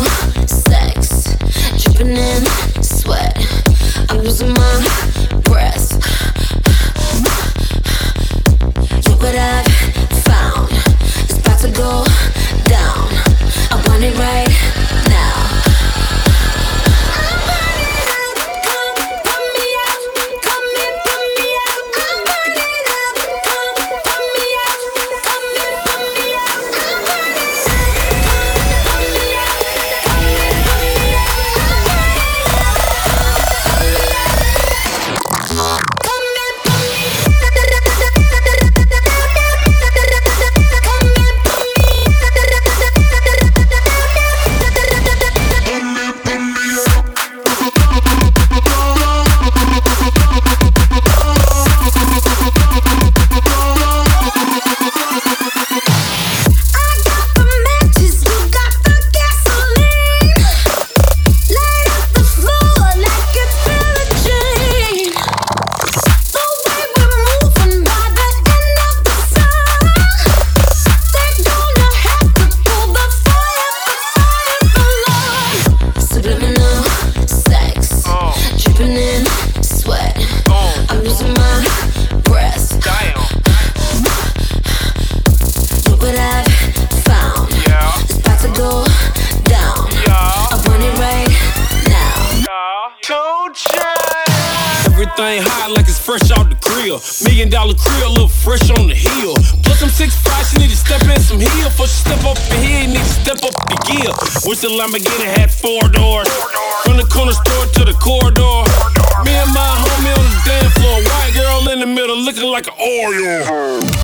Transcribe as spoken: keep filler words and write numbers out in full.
Subliminal sex, dripping in sweat. I'm losing my breath. Look what I've found. It's about to go down. I want it right now. Everything hot like it's fresh out the grill. Million dollar grill, look fresh on the hill. Plus I'm six five, she need to step in some heel. Before she step up the hill, need to step up the gear. Wish the Lamborghini had four doors. From the corner store to the corridor. Me and my homie on the dance floor. White girl in the middle looking like an Oreo.